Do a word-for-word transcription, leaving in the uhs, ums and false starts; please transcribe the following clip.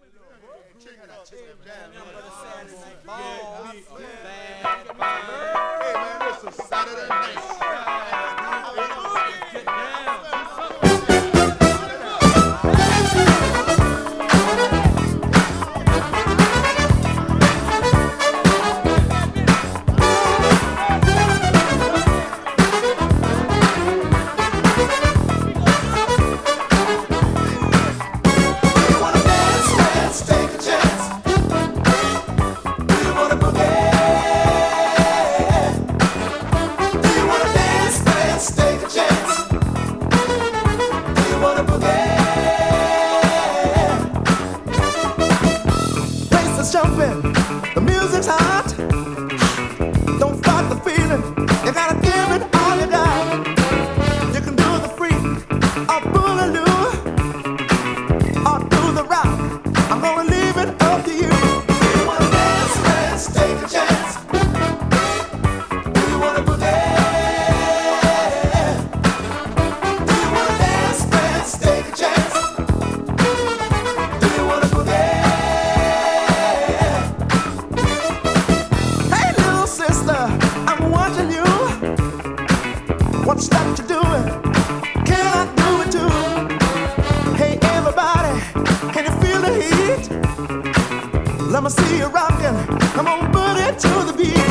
Hey man, this is Saturday night. Get down. Jumping, the music's hot. Don't fight the feeling. You gotta give it all you got. You can do the freak, or boogaloo, or do the rock. I'm gonna leave it up to you. Do you wanna dance, dance, take a chance? Do you wanna boogie? Do you wanna dance, dance, take a chance? Do you wanna boogie? What's that you're doing? Can I do it too? Hey everybody, can you feel the heat? Let me see you rockin'. Come on, boogie to the beat.